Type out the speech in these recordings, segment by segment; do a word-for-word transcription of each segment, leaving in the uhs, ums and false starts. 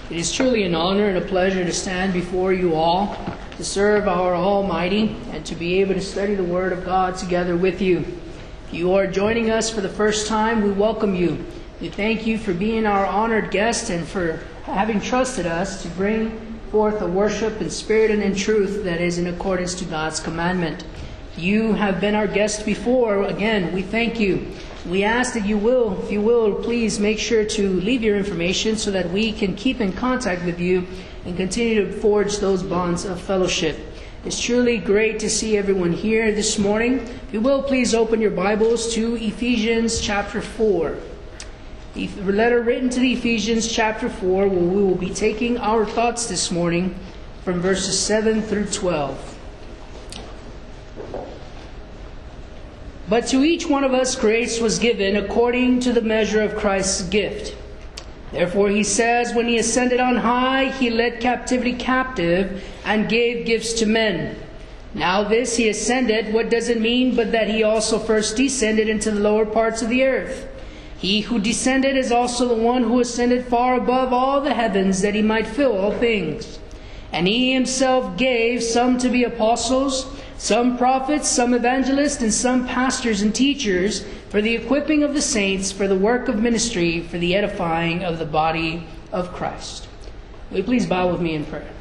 It is truly an honor and a pleasure to stand before you all, to serve our Almighty, and to be able to study the Word of God together with you. If you are joining us for the first time, we welcome you. We thank you for being our honored guest and for having trusted us to bring forth a worship in spirit and in truth that is in accordance to God's commandment. You have been our guest before. Again, we thank you. We ask that you will, if you will, please make sure to leave your information so that we can keep in contact with you and continue to forge those bonds of fellowship. It's truly great to see everyone here this morning. If you will, please open your Bibles to Ephesians chapter four. The letter written to the Ephesians chapter four, where we will be taking our thoughts this morning from verses seven through twelve. But to each one of us grace was given according to the measure of Christ's gift. Therefore he says, when he ascended on high, he led captivity captive and gave gifts to men. Now this he ascended, what does it mean but that he also first descended into the lower parts of the earth? He who descended is also the one who ascended far above all the heavens, that he might fill all things. And he himself gave some to be apostles, some prophets, some evangelists, and some pastors and teachers, for the equipping of the saints, for the work of ministry, for the edifying of the body of Christ. Will you please bow with me in prayer?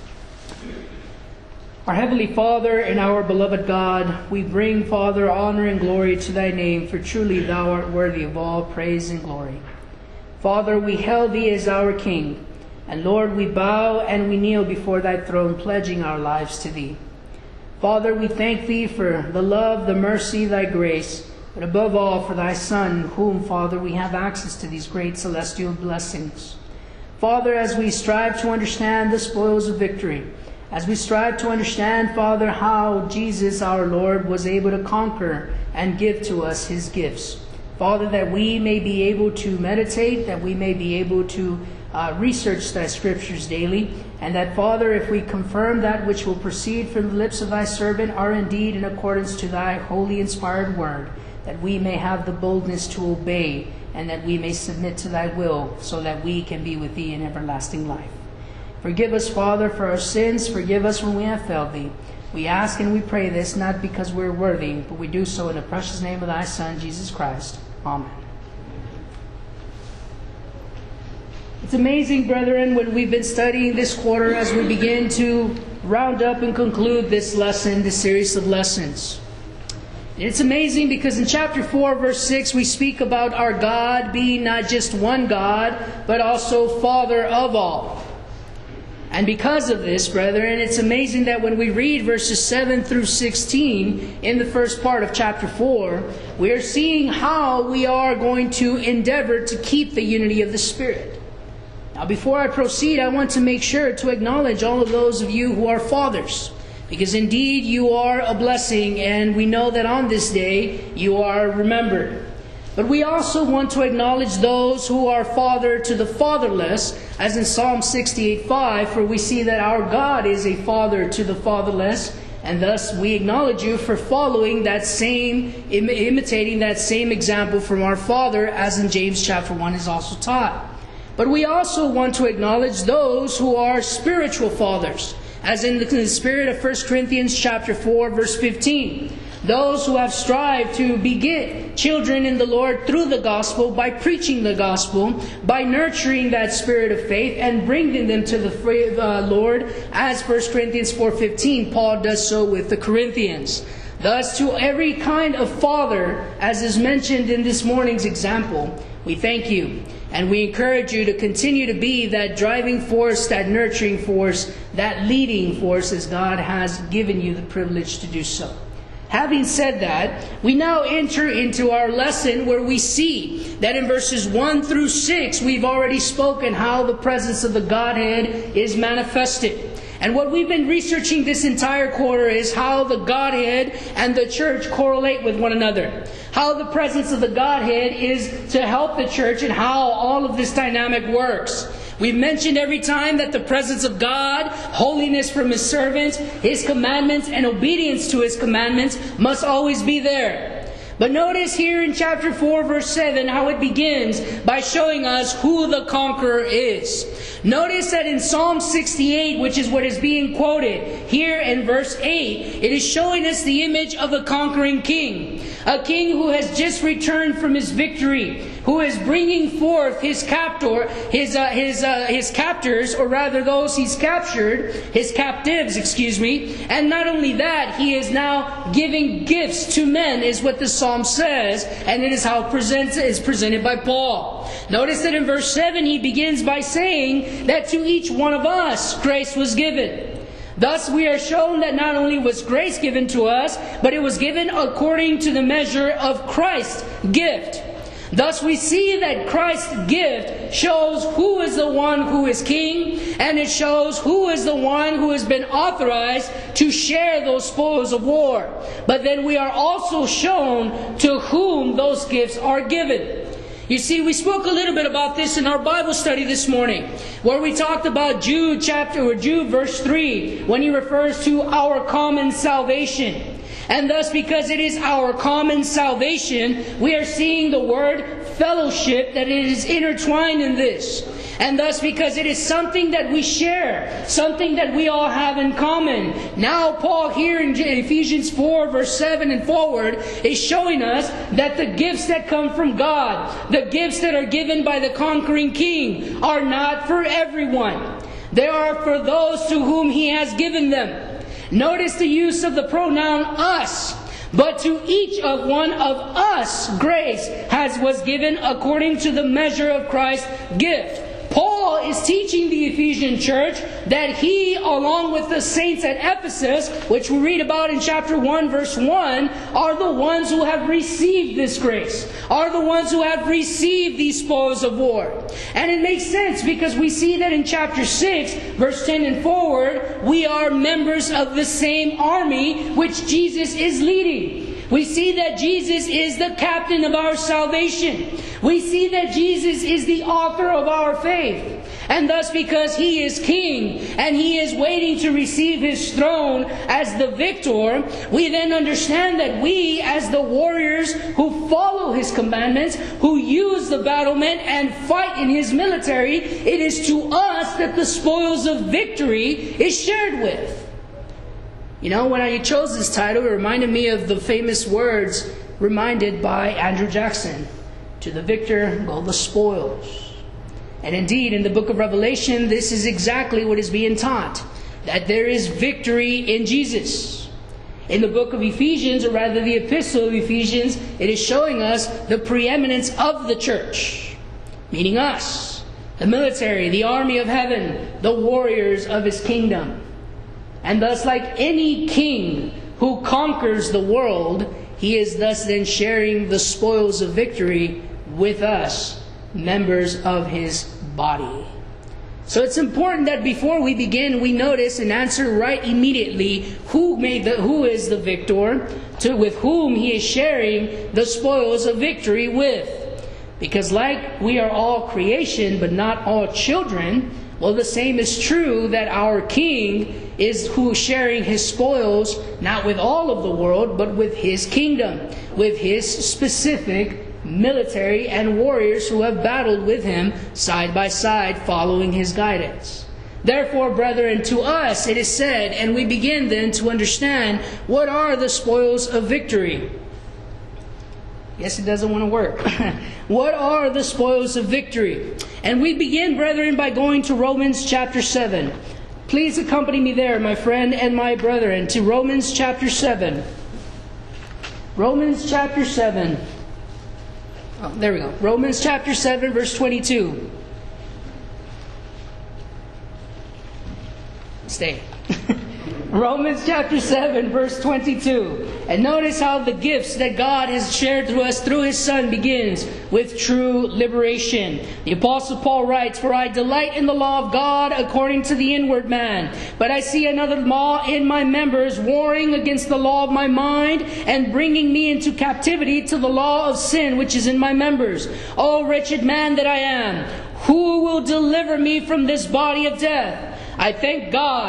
Our Heavenly Father and our beloved God, we bring, Father, honor and glory to Thy name, for truly Thou art worthy of all praise and glory. Father, we hail Thee as our King, and Lord, we bow and we kneel before Thy throne, pledging our lives to Thee. Father, we thank Thee for the love, the mercy, Thy grace, but above all for Thy Son, whom, Father, we have access to these great celestial blessings. Father, as we strive to understand the spoils of victory, as we strive to understand, Father, how Jesus, our Lord, was able to conquer and give to us His gifts. Father, that we may be able to meditate, that we may be able to uh, research Thy Scriptures daily, and that, Father, if we confirm that which will proceed from the lips of Thy servant are indeed in accordance to Thy holy inspired word, that we may have the boldness to obey, and that we may submit to Thy will, so that we can be with Thee in everlasting life. Forgive us, Father, for our sins. Forgive us when we have failed Thee. We ask and we pray this not because we're worthy, but we do so in the precious name of Thy Son, Jesus Christ. Amen. It's amazing, brethren, when we've been studying this quarter as we begin to round up and conclude this lesson, this series of lessons. It's amazing because in chapter four, verse six, we speak about our God being not just one God, but also Father of all. And because of this, brethren, it's amazing that when we read verses seven through sixteen in the first part of chapter four, we are seeing how we are going to endeavor to keep the unity of the Spirit. Now, before I proceed, I want to make sure to acknowledge all of those of you who are fathers, because indeed you are a blessing, and we know that on this day you are remembered. But we also want to acknowledge those who are father to the fatherless, as in Psalm sixty-eight five, for we see that our God is a father to the fatherless, and thus we acknowledge you for following that same, im- imitating that same example from our Father, as in James chapter one is also taught. But we also want to acknowledge those who are spiritual fathers, as in the spirit of First Corinthians chapter four, verse fifteen. Those who have strived to beget children in the Lord through the gospel, by preaching the gospel, by nurturing that spirit of faith and bringing them to the uh, Lord, as First Corinthians four fifteen, Paul does so with the Corinthians. Thus, to every kind of father, as is mentioned in this morning's example, we thank you. And we encourage you to continue to be that driving force, that nurturing force, that leading force, as God has given you the privilege to do so. Having said that, we now enter into our lesson where we see that in verses one through six, we've already spoken how the presence of the Godhead is manifested. And what we've been researching this entire quarter is how the Godhead and the church correlate with one another. How the presence of the Godhead is to help the church, and how all of this dynamic works. We've mentioned every time that the presence of God, holiness from His servants, His commandments, and obedience to His commandments must always be there. But notice here in chapter four, verse seven, how it begins by showing us who the conqueror is. Notice that in Psalm sixty-eight, which is what is being quoted here in verse eight, it is showing us the image of a conquering king. A king who has just returned from his victory, who is bringing forth his captor, his uh, his uh, his captors, or rather those he's captured, his captives, excuse me. And not only that, he is now giving gifts to men, is what the psalm says, and it is how it presents, is presented by Paul. Notice that in verse seven he begins by saying that to each one of us grace was given. Thus we are shown that not only was grace given to us, but it was given according to the measure of Christ's gift. Thus we see that Christ's gift shows who is the one who is king, and it shows who is the one who has been authorized to share those spoils of war. But then we are also shown to whom those gifts are given. You see, we spoke a little bit about this in our Bible study this morning, where we talked about Jude chapter or Jude verse three, when he refers to our common salvation. And thus, because it is our common salvation, we are seeing the word fellowship, that it is intertwined in this. And thus, because it is something that we share, something that we all have in common. Now, Paul here in Ephesians four, verse seven and forward, is showing us that the gifts that come from God, the gifts that are given by the conquering king, are not for everyone. They are for those to whom he has given them. Notice the use of the pronoun us. But to each of one of us grace has was given according to the measure of Christ's gift. Paul is teaching the Ephesian church that he, along with the saints at Ephesus, which we read about in chapter one, verse one, are the ones who have received this grace, are the ones who have received these spoils of war. And it makes sense because we see that in chapter six, verse ten and forward, we are members of the same army which Jesus is leading. We see that Jesus is the captain of our salvation. We see that Jesus is the author of our faith. And thus, because he is king and he is waiting to receive his throne as the victor, we then understand that we, as the warriors who follow his commandments, who use the battlement and fight in his military, it is to us that the spoils of victory is shared with. You know, when I chose this title, it reminded me of the famous words reminded by Andrew Jackson. To the victor go the spoils. And indeed, in the book of Revelation, this is exactly what is being taught. That there is victory in Jesus. In the book of Ephesians, or rather the epistle of Ephesians, it is showing us the preeminence of the church. Meaning us. The military, the army of heaven, the warriors of his kingdom. And thus, like any king who conquers the world, he is thus then sharing the spoils of victory with us, members of his body. So it's important that before we begin, we notice and answer right immediately who made the who is the victor, to with whom he is sharing the spoils of victory with. Because like we are all creation, but not all children, well, the same is true that our king is who is sharing his spoils, not with all of the world, but with his kingdom, with his specific military and warriors who have battled with him side by side, following his guidance. Therefore, brethren, to us it is said, and we begin then to understand, what are the spoils of victory? Yes, it doesn't want to work. What are the spoils of victory? And we begin, brethren, by going to Romans chapter seven. Please accompany me there, my friend and my brethren, to Romans chapter seven. Romans chapter seven. Oh, there we go. Romans chapter seven, verse twenty-two. Stay. Romans chapter seven, verse twenty-two. And notice how the gifts that God has shared to us through his Son begins with true liberation. The Apostle Paul writes, "For I delight in the law of God according to the inward man. But I see another law in my members, warring against the law of my mind, and bringing me into captivity to the law of sin which is in my members. O wretched man that I am, who will deliver me from this body of death? I thank God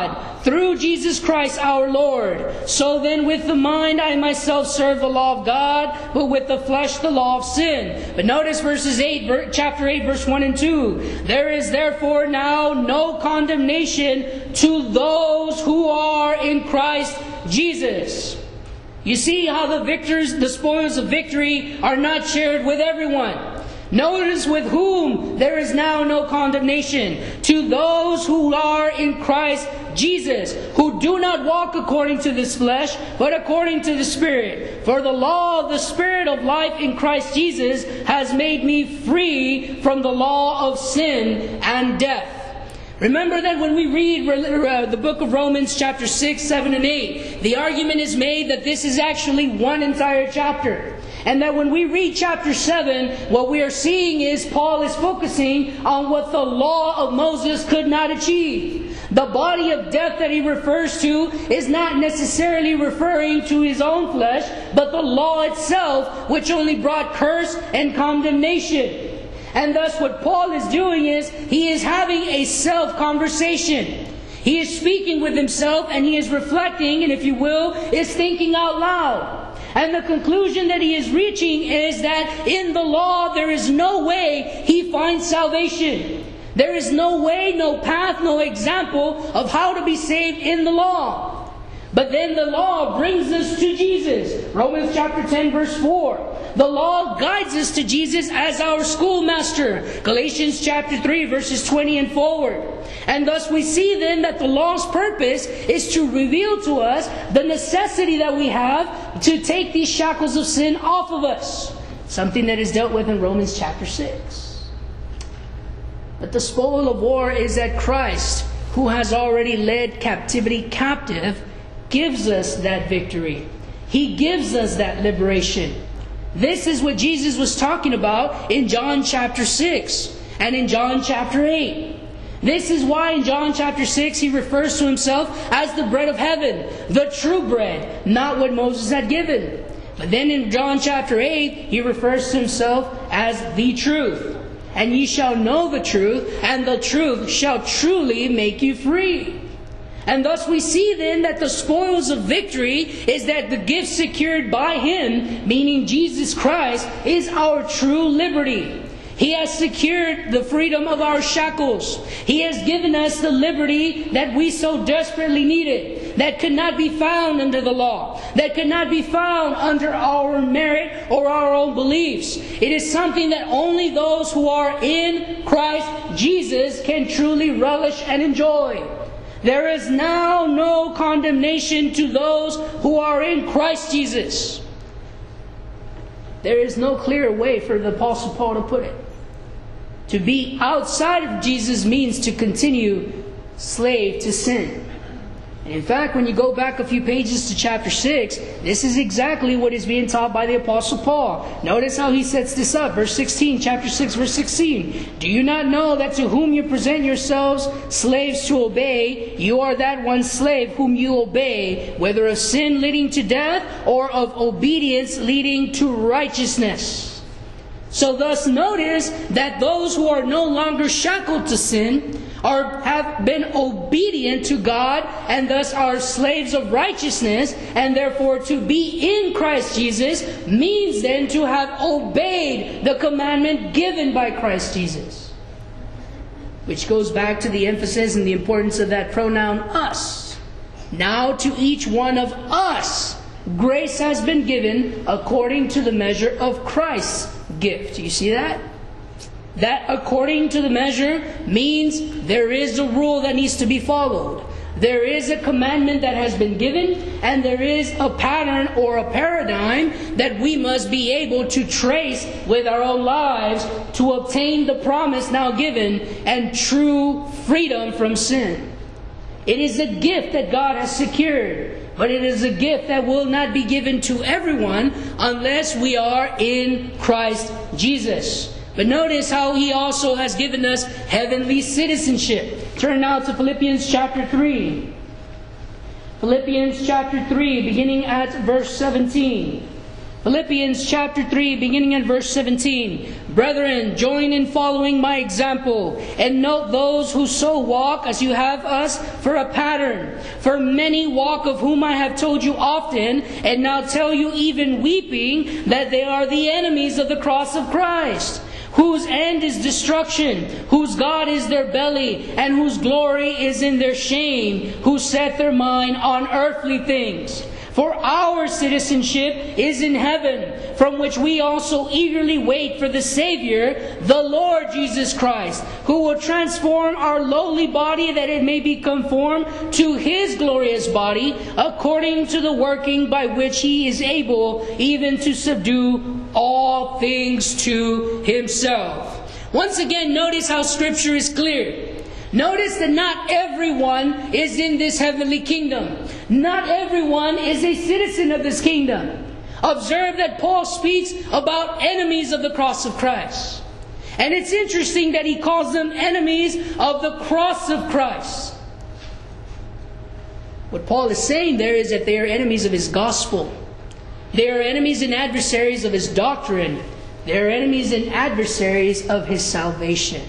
through Jesus Christ our Lord. So then with the mind I myself serve the law of God, but with the flesh the law of sin. But notice verses eight, chapter eight, verse one and two. There is therefore now no condemnation to those who are in Christ Jesus. You see how the victors, the spoils of victory are not shared with everyone. Notice with whom there is now no condemnation. To those who are in Christ Jesus, who do not walk according to this flesh, but according to the Spirit. For the law of the Spirit of life in Christ Jesus has made me free from the law of sin and death. Remember that when we read uh, the book of Romans chapter six, seven, and eight, the argument is made that this is actually one entire chapter. And that when we read chapter seven, what we are seeing is Paul is focusing on what the law of Moses could not achieve. The body of death that he refers to is not necessarily referring to his own flesh, but the law itself, which only brought curse and condemnation. And thus what Paul is doing is, he is having a self-conversation. He is speaking with himself and he is reflecting, and if you will, is thinking out loud. And the conclusion that he is reaching is that in the law there is no way he finds salvation. There is no way, no path, no example of how to be saved in the law. But then the law brings us to Jesus. Romans chapter ten verse four. The law guides us to Jesus as our schoolmaster. Galatians chapter three verses twenty and forward. And thus we see then that the law's purpose is to reveal to us the necessity that we have to take these shackles of sin off of us. Something that is dealt with in Romans chapter six. But the spoil of war is that Christ, who has already led captivity captive, gives us that victory. He gives us that liberation. This is what Jesus was talking about in John chapter six and in John chapter eight. This is why in John chapter six he refers to himself as the bread of heaven, the true bread, not what Moses had given. But then in John chapter eight he refers to himself as the truth. And ye shall know the truth, and the truth shall truly make you free. And thus we see then that the spoils of victory is that the gift secured by Him, meaning Jesus Christ, is our true liberty. He has secured the freedom of our shackles. He has given us the liberty that we so desperately needed, that could not be found under the law, that could not be found under our merit or our own beliefs. It is something that only those who are in Christ Jesus can truly relish and enjoy. There is now no condemnation to those who are in Christ Jesus. There is no clearer way for the Apostle Paul to put it. To be outside of Jesus means to continue slave to sin. And in fact, when you go back a few pages to chapter six, this is exactly what is being taught by the Apostle Paul. Notice how he sets this up. Verse sixteen, chapter six, verse sixteen. Do you not know that to whom you present yourselves slaves to obey, you are that one slave whom you obey, whether of sin leading to death or of obedience leading to righteousness? So thus notice that those who are no longer shackled to sin are have been obedient to God and thus are slaves of righteousness, and therefore to be in Christ Jesus means then to have obeyed the commandment given by Christ Jesus. Which goes back to the emphasis and the importance of that pronoun us. Now to each one of us grace has been given according to the measure of Christ's gift. You see that? That according to the measure means there is a rule that needs to be followed. There is a commandment that has been given, and there is a pattern or a paradigm that we must be able to trace with our own lives to obtain the promise now given and true freedom from sin. It is a gift that God has secured. But it is a gift that will not be given to everyone unless we are in Christ Jesus. But notice how He also has given us heavenly citizenship. Turn now to Philippians chapter three. Philippians chapter three, beginning at verse seventeen. Philippians chapter three, beginning in verse seventeen. Brethren, join in following my example, and note those who so walk as you have us for a pattern. For many walk, of whom I have told you often, and now tell you even weeping, that they are the enemies of the cross of Christ, whose end is destruction, whose God is their belly, and whose glory is in their shame, who set their mind on earthly things. For our citizenship is in heaven, from which we also eagerly wait for the Savior, the Lord Jesus Christ, who will transform our lowly body that it may be conformed to His glorious body, according to the working by which He is able even to subdue all things to Himself. Once again, notice how Scripture is clear. Notice that not everyone is in this heavenly kingdom. Not everyone is a citizen of this kingdom. Observe that Paul speaks about enemies of the cross of Christ. And it's interesting that he calls them enemies of the cross of Christ. What Paul is saying there is that they are enemies of his gospel. They are enemies and adversaries of his doctrine. They are enemies and adversaries of his salvation.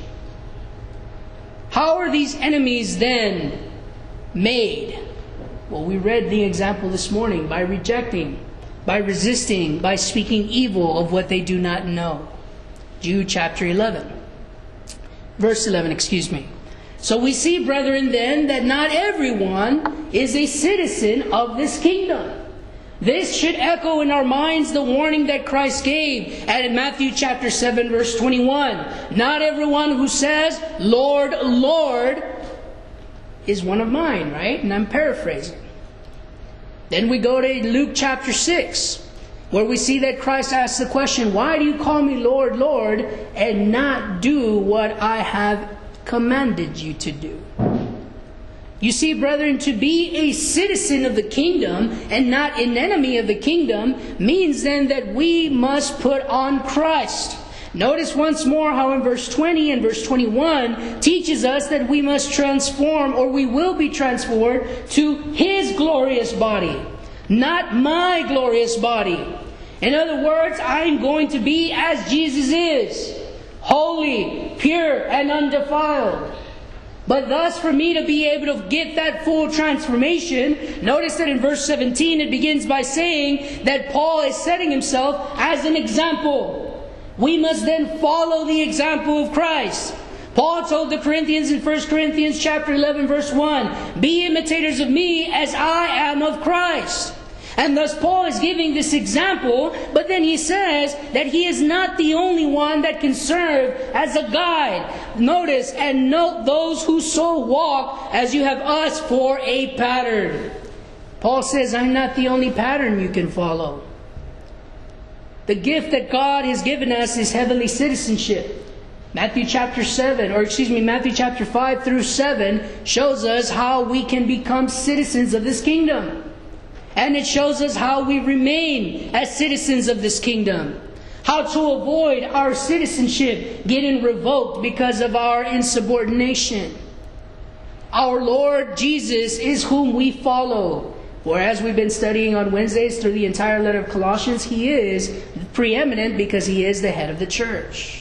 How are these enemies then made? Well, we read the example this morning, by rejecting, by resisting, by speaking evil of what they do not know. Jude chapter eleven. Verse eleven, excuse me. So we see, brethren, then, that not everyone is a citizen of this kingdom. This should echo in our minds the warning that Christ gave at Matthew chapter seven, verse twenty-one. Not everyone who says, Lord, Lord, is one of mine, right? And I'm paraphrasing. Then we go to Luke chapter six, where we see that Christ asks the question, why do you call me Lord, Lord, and not do what I have commanded you to do? You see, brethren, to be a citizen of the kingdom and not an enemy of the kingdom means then that we must put on Christ. Notice once more how in verse twenty and verse twenty-one teaches us that we must transform, or we will be transformed, to His glorious body, not my glorious body. In other words, I am going to be as Jesus is, holy, pure, and undefiled. But thus, for me to be able to get that full transformation, notice that in verse seventeen it begins by saying that Paul is setting himself as an example. We must then follow the example of Christ. Paul told the Corinthians in First Corinthians chapter eleven, verse one, be imitators of me as I am of Christ. And thus Paul is giving this example, but then he says that he is not the only one that can serve as a guide. Notice and note those who so walk as you have us for a pattern. Paul says, I'm not the only pattern you can follow. The gift that God has given us is heavenly citizenship. Matthew chapter seven, or excuse me, Matthew chapter five through seven shows us how we can become citizens of this kingdom. And it shows us how we remain as citizens of this kingdom. How to avoid our citizenship getting revoked because of our insubordination. Our Lord Jesus is whom we follow. For as we've been studying on Wednesdays through the entire letter of Colossians, He is preeminent because He is the head of the church.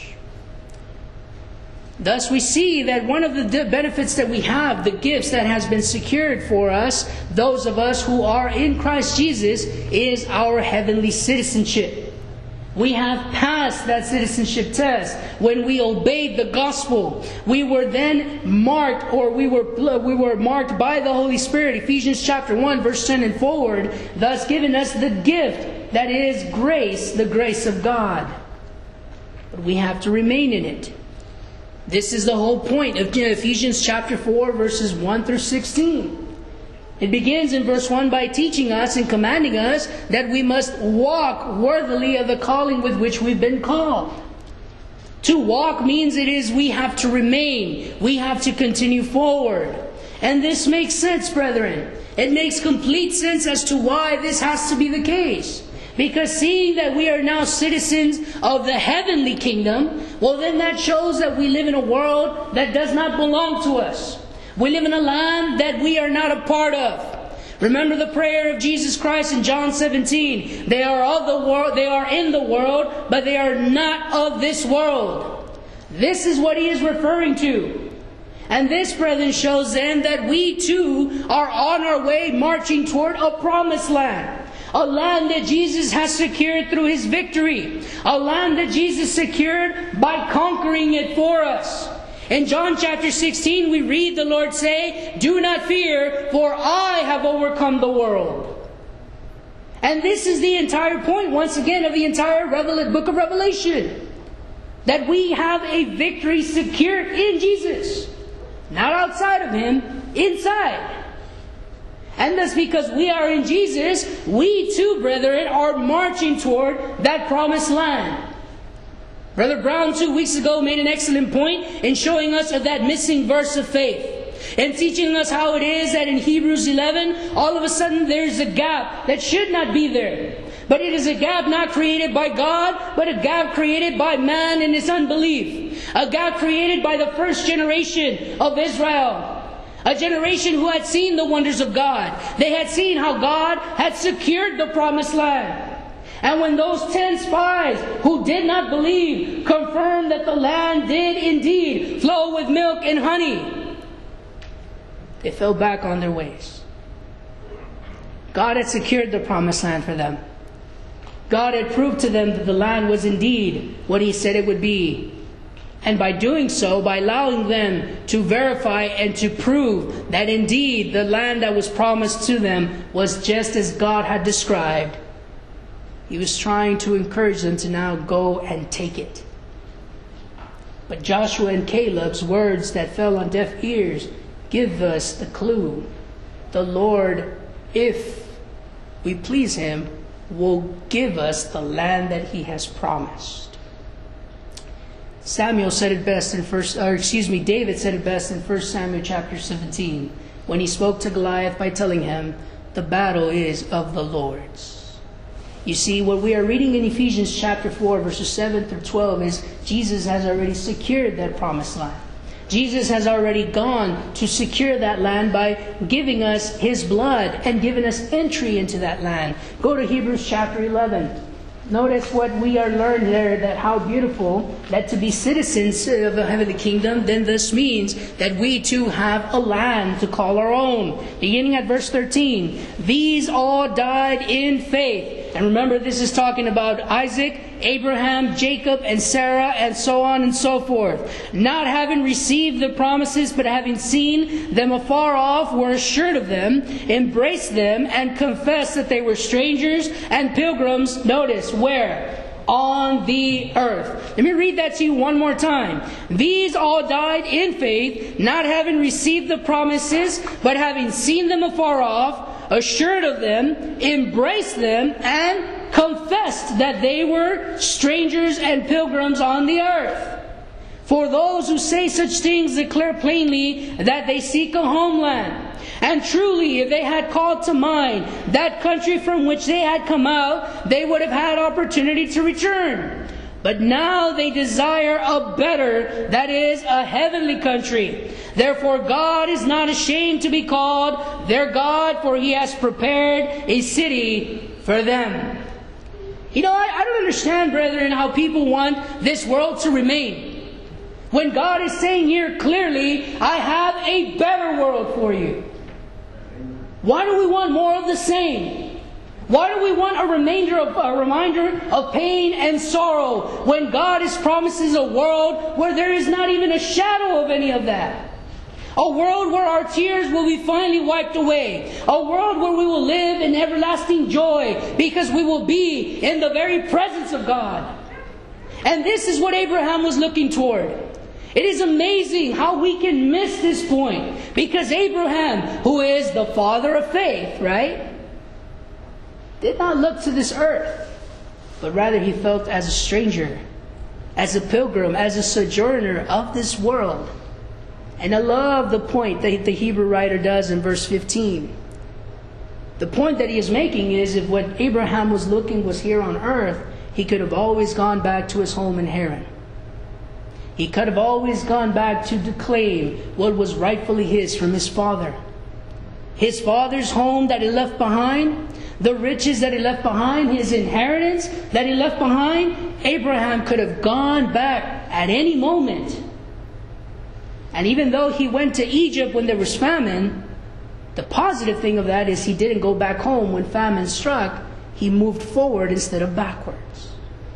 Thus we see that one of the benefits that we have, the gifts that has been secured for us, those of us who are in Christ Jesus, is our heavenly citizenship. We have passed that citizenship test when we obeyed the gospel. We were then marked, or we were we were marked by the Holy Spirit, Ephesians chapter one, verse ten and forward, thus giving us the gift that is grace, the grace of God. But we have to remain in it. This is the whole point of Ephesians chapter four, verses one through sixteen. It begins in verse one by teaching us and commanding us that we must walk worthily of the calling with which we've been called. To walk means it is we have to remain. We have to continue forward. And this makes sense, brethren. It makes complete sense as to why this has to be the case. Because seeing that we are now citizens of the heavenly kingdom, well then that shows that we live in a world that does not belong to us. We live in a land that we are not a part of. Remember the prayer of Jesus Christ in John seventeen. They are of the world, they are in the world, but they are not of this world. This is what he is referring to. And this, brethren, shows then that we too are on our way marching toward a promised land. A land that Jesus has secured through his victory. A land that Jesus secured by conquering it for us. In John chapter sixteen, we read the Lord say, "Do not fear, for I have overcome the world." And this is the entire point, once again, of the entire Revel- book of Revelation. That we have a victory secured in Jesus. Not outside of him, inside. And thus, because we are in Jesus, we too, brethren, are marching toward that promised land. Brother Brown two weeks ago made an excellent point in showing us of that missing verse of faith. And teaching us how it is that in Hebrews eleven, all of a sudden there's a gap that should not be there. But it is a gap not created by God, but a gap created by man in his unbelief. A gap created by the first generation of Israel. A generation who had seen the wonders of God. They had seen how God had secured the promised land. And when those ten spies who did not believe confirmed that the land did indeed flow with milk and honey, they fell back on their ways. God had secured the promised land for them. God had proved to them that the land was indeed what he said it would be. And by doing so, by allowing them to verify and to prove that indeed the land that was promised to them was just as God had described, he was trying to encourage them to now go and take it. But Joshua and Caleb's words that fell on deaf ears give us the clue. The Lord, if we please him, will give us the land that he has promised. Samuel said it best in first, or excuse me, David said it best in First Samuel chapter seventeen, when he spoke to Goliath by telling him, "The battle is of the Lord's." You see, what we are reading in Ephesians chapter four, verses seven through twelve is Jesus has already secured that promised land. Jesus has already gone to secure that land by giving us his blood and giving us entry into that land. Go to Hebrews chapter eleven. Notice what we are learned there, that how beautiful that to be citizens of the heavenly kingdom then this means that we too have a land to call our own. Beginning at verse thirteen. These all died in faith. And remember, this is talking about Isaac, Abraham, Jacob, and Sarah, and so on and so forth. Not having received the promises, but having seen them afar off, were assured of them, embraced them, and confessed that they were strangers and pilgrims. Notice, where? On the earth. Let me read that to you one more time. These all died in faith, not having received the promises, but having seen them afar off, assured of them, embraced them, and confessed that they were strangers and pilgrims on the earth. For those who say such things declare plainly that they seek a homeland. And truly, if they had called to mind that country from which they had come out, they would have had opportunity to return. But now they desire a better, that is, a heavenly country. Therefore God is not ashamed to be called their God, for he has prepared a city for them. You know, I, I don't understand, brethren, how people want this world to remain. When God is saying here clearly, I have a better world for you. Why do we want more of the same? Why do we want a remainder of a reminder of pain and sorrow when God is promises a world where there is not even a shadow of any of that? A world where our tears will be finally wiped away. A world where we will live in everlasting joy because we will be in the very presence of God. And this is what Abraham was looking toward. It is amazing how we can miss this point, because Abraham, who is the father of faith, right, did not look to this earth, but rather he felt as a stranger, as a pilgrim, as a sojourner of this world. And I love the point that the Hebrew writer does in verse fifteen. The point that he is making is, if what Abraham was looking was here on earth, he could have always gone back to his home in Haran. He could have always gone back to claim what was rightfully his from his father. his father's home that he left behind, the riches that he left behind, his inheritance that he left behind, Abraham could have gone back at any moment. And even though he went to Egypt when there was famine, the positive thing of that is he didn't go back home when famine struck. He moved forward instead of backwards.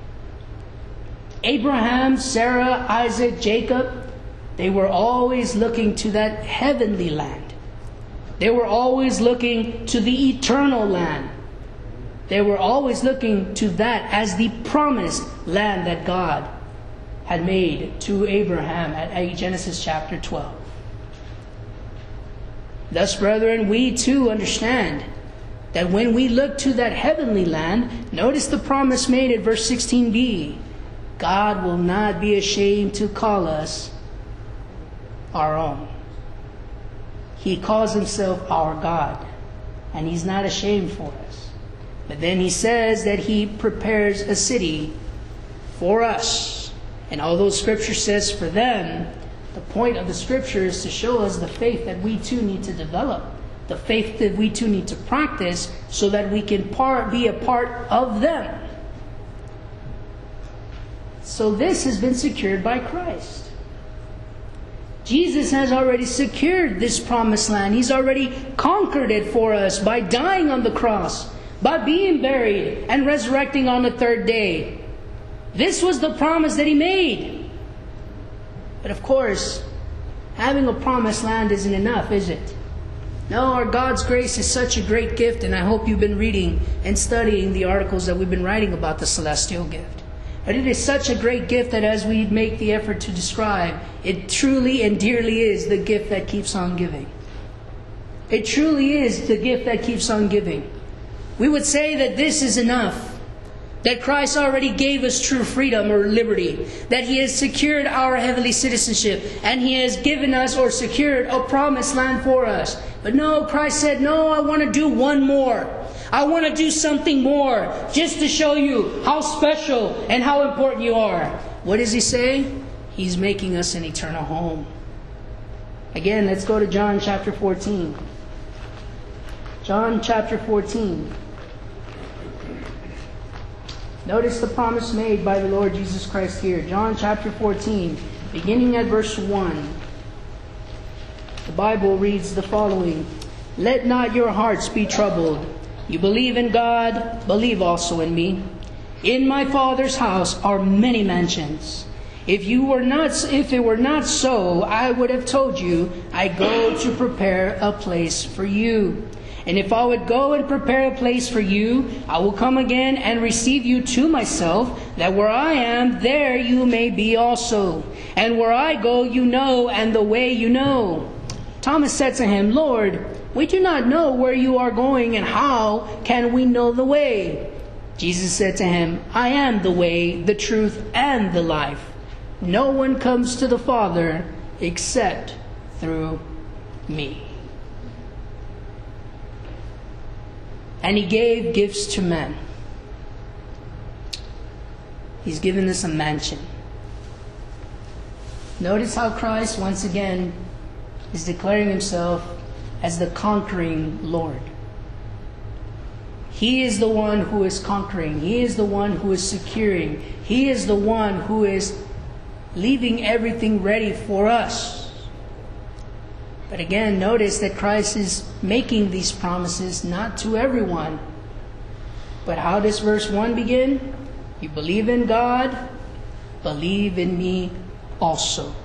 Abraham, Sarah, Isaac, Jacob, they were always looking to that heavenly land. They were always looking to the eternal land. They were always looking to that as the promised land that God had made to Abraham at Genesis chapter twelve. Thus, brethren, we too understand that when we look to that heavenly land, notice the promise made at verse sixteen b. God will not be ashamed to call us our own. He calls himself our God, and he's not ashamed for us. But then he says that he prepares a city for us. And although Scripture says for them, the point of the Scripture is to show us the faith that we too need to develop, the faith that we too need to practice so that we can part, be a part of them. So this has been secured by Christ. Jesus has already secured this promised land. He's already conquered it for us by dying on the cross, by being buried and resurrecting on the third day. This was the promise that he made. But of course, having a promised land isn't enough, is it? No, our God's grace is such a great gift, and I hope you've been reading and studying the articles that we've been writing about the celestial gift. But it is such a great gift that as we make the effort to describe, it truly and dearly is the gift that keeps on giving. It truly is the gift that keeps on giving. We would say that this is enough. That Christ already gave us true freedom or liberty. That He has secured our heavenly citizenship. And He has given us or secured a promised land for us. But no, Christ said, no, I want to do one more. I want to do something more. Just to show you how special and how important you are. What does He say? He's making us an eternal home. Again, let's go to John chapter fourteen. John chapter fourteen. Notice the promise made by the Lord Jesus Christ here. John chapter fourteen, beginning at verse one. The Bible reads the following. Let not your hearts be troubled. You believe in God, believe also in me. In my Father's house are many mansions. If you were not, if it were not so, I would have told you, I go to prepare a place for you. And if I would go and prepare a place for you, I will come again and receive you to myself, that where I am, there you may be also. And where I go, you know, and the way you know. Thomas said to him, Lord, we do not know where you are going, and how can we know the way? Jesus said to him, I am the way, the truth, and the life. No one comes to the Father except through me. And He gave gifts to men. He's given us a mansion. Notice how Christ, once again, is declaring Himself as the conquering Lord. He is the one who is conquering. He is the one who is securing. He is the one who is leaving everything ready for us. But again, notice that Christ is making these promises not to everyone. But how does verse one begin? You believe in God, believe in me also.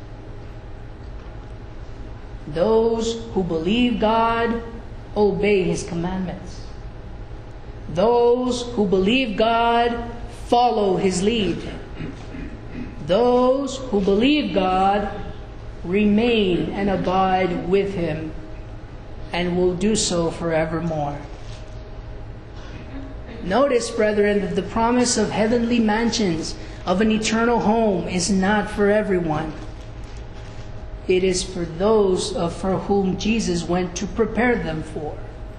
Those who believe God obey His commandments. Those who believe God follow His lead. Those who believe God remain and abide with Him, and will do so forevermore. Notice, brethren, that the promise of heavenly mansions, of an eternal home, is not for everyone. It is for those of, for whom Jesus went to prepare them for.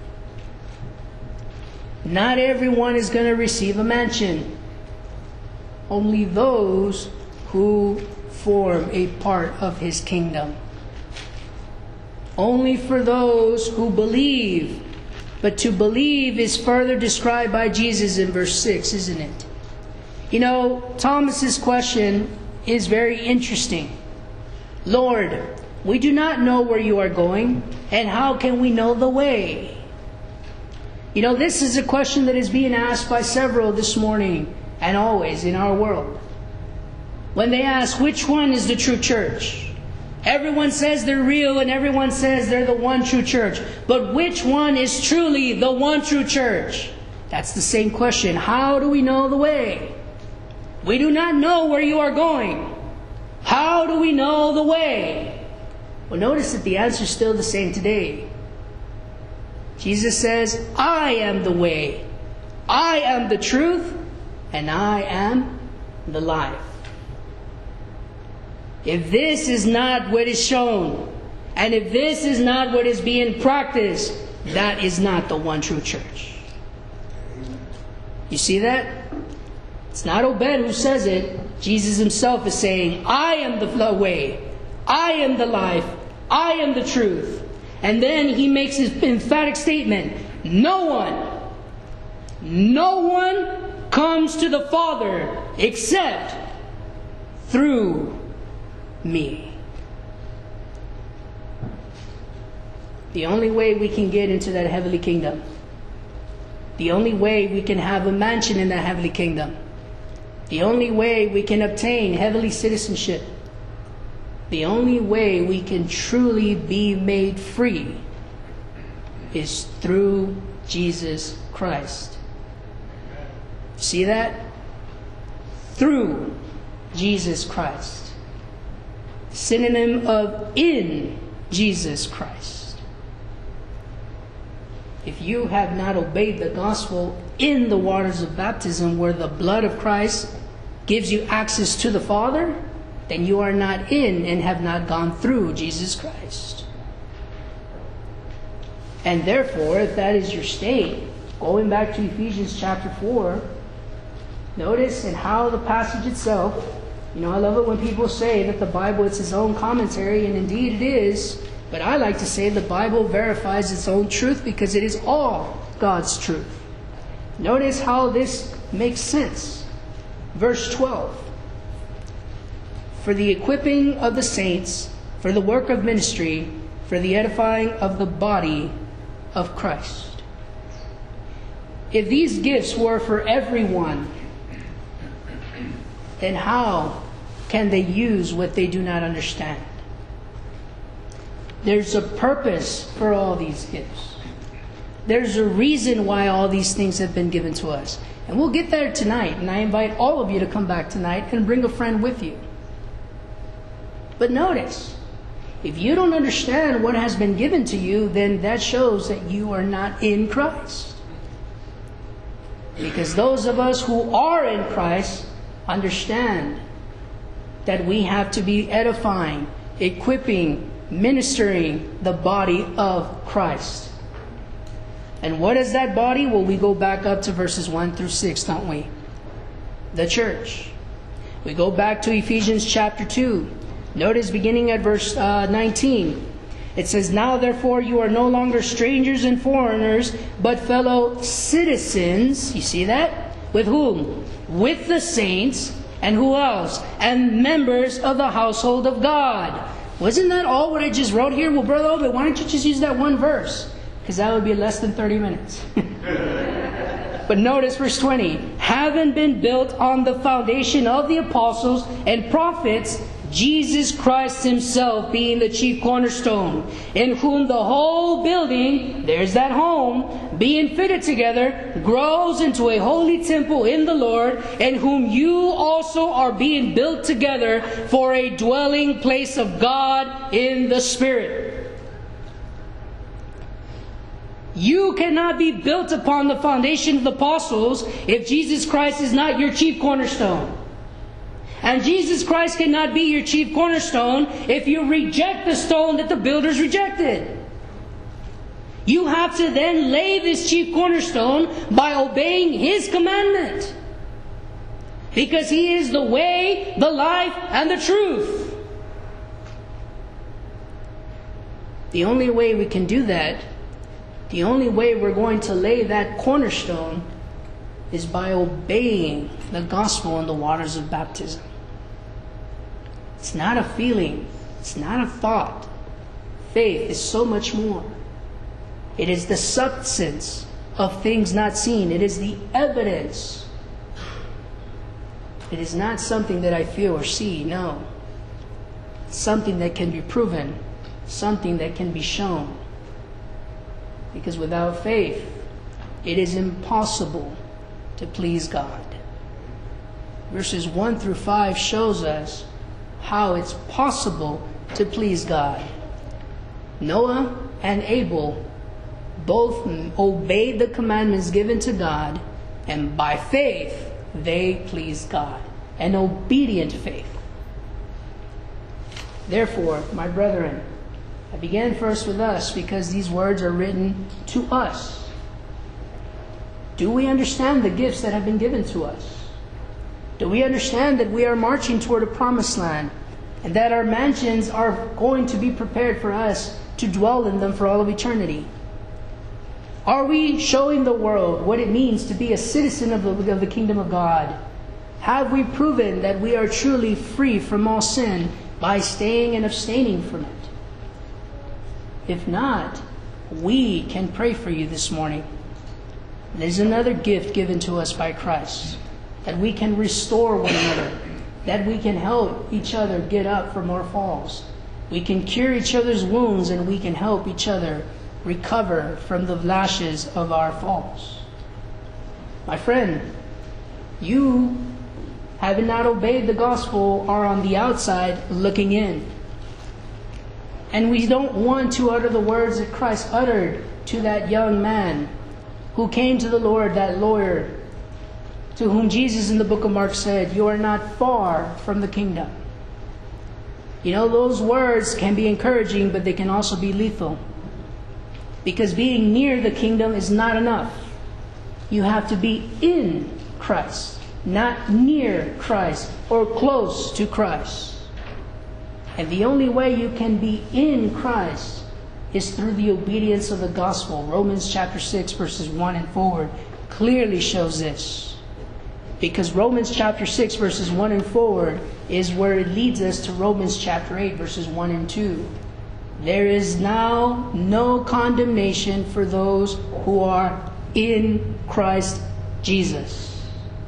Not everyone is going to receive a mansion. Only those who form a part of His kingdom. only for those who believe. But to believe is further described by Jesus in verse six, isn't it? You know, Thomas's question is very interesting. Lord, we do not know where you are going, and how can we know the way? You know, this is a question that is being asked by several this morning and always in our world. When they ask, which one is the true church? Everyone says they're real and everyone says they're the one true church. But which one is truly the one true church? That's the same question. How do we know the way? We do not know where you are going. How do we know the way? Well, notice that the answer is still the same today. Jesus says, I am the way, I am the truth, and I am the life. If this is not what is shown, and if this is not what is being practiced, that is not the one true church. You see that? It's not Obed who says it. Jesus himself is saying, I am the way, I am the life, I am the truth. And then he makes his emphatic statement, no one, no one comes to the Father except through me. The only way we can get into that heavenly kingdom, the only way we can have a mansion in that heavenly kingdom, the only way we can obtain heavenly citizenship, the only way we can truly be made free is through Jesus Christ. See that? Through Jesus Christ. Synonym of in Jesus Christ. If you have not obeyed the gospel in the waters of baptism, where the blood of Christ gives you access to the Father, then you are not in and have not gone through Jesus Christ. And therefore, if that is your state, going back to Ephesians chapter four, notice in how the passage itself, you know, I love it when people say that the Bible is its own commentary, and indeed it is, but I like to say the Bible verifies its own truth because it is all God's truth. Notice how this makes sense. Verse twelve. For the equipping of the saints, for the work of ministry, for the edifying of the body of Christ. If these gifts were for everyone, then how can they use what they do not understand? There's a purpose for all these gifts. There's a reason why all these things have been given to us. And we'll get there tonight, and I invite all of you to come back tonight and bring a friend with you. But notice, if you don't understand what has been given to you, then that shows that you are not in Christ. Because those of us who are in Christ understand that we have to be edifying, equipping, ministering the body of Christ. And what is that body? Well, we go back up to verses one through six, don't we? The church. We go back to Ephesians chapter two. Notice beginning at verse uh, nineteen. It says, now therefore you are no longer strangers and foreigners, but fellow citizens. You see that? With whom? With the saints. And who else? And members of the household of God. Wasn't that all what I just wrote here? Well, Brother Obed, why don't you just use that one verse? Because that would be less than thirty minutes. But notice verse twenty. Having been built on the foundation of the apostles and prophets, Jesus Christ himself being the chief cornerstone, in whom the whole building, there's that home, being fitted together, grows into a holy temple in the Lord, in whom you also are being built together for a dwelling place of God in the Spirit. You cannot be built upon the foundation of the apostles if Jesus Christ is not your chief cornerstone. And Jesus Christ cannot be your chief cornerstone if you reject the stone that the builders rejected. You have to then lay this chief cornerstone by obeying His commandment. Because He is the way, the life, and the truth. The only way we can do that, the only way we're going to lay that cornerstone, is by obeying the gospel in the waters of baptism. It's not a feeling. It's not a thought. Faith is so much more. It is the substance of things not seen. It is the evidence. It is not something that I feel or see. No. It's something that can be proven. Something that can be shown. Because without faith, it is impossible to please God. Verses one through five shows us how it's possible to please God. Noah and Abel both obeyed the commandments given to God, and by faith they pleased God. An obedient faith. Therefore, my brethren, I began first with us because these words are written to us. Do we understand the gifts that have been given to us? Do we understand that we are marching toward a promised land and that our mansions are going to be prepared for us to dwell in them for all of eternity? Are we showing the world what it means to be a citizen of the, of the kingdom of God? Have we proven that we are truly free from all sin by staying and abstaining from it? If not, we can pray for you this morning. There's another gift given to us by Christ, that we can restore one another, that we can help each other get up from our falls. We can cure each other's wounds, and we can help each other recover from the lashes of our falls. My friend, you, having not obeyed the gospel, are on the outside looking in. And we don't want to utter the words that Christ uttered to that young man who came to the Lord, that lawyer, to whom Jesus in the book of Mark said, "You are not far from the kingdom." You know, those words can be encouraging, but they can also be lethal. Because being near the kingdom is not enough. You have to be in Christ, not near Christ or close to Christ. And the only way you can be in Christ is through the obedience of the gospel. Romans chapter six verses one and forward clearly shows this. Because Romans chapter six verses one and forward is where it leads us to Romans chapter eight verses one and two. There is now no condemnation for those who are in Christ Jesus.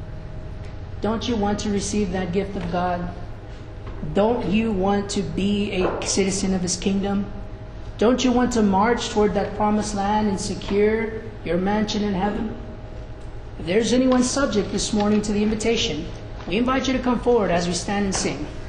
Don't you want to receive that gift of God? Don't you want to be a citizen of His kingdom? Don't you want to march toward that promised land and secure your mansion in heaven? If there's anyone subject this morning to the invitation, we invite you to come forward as we stand and sing.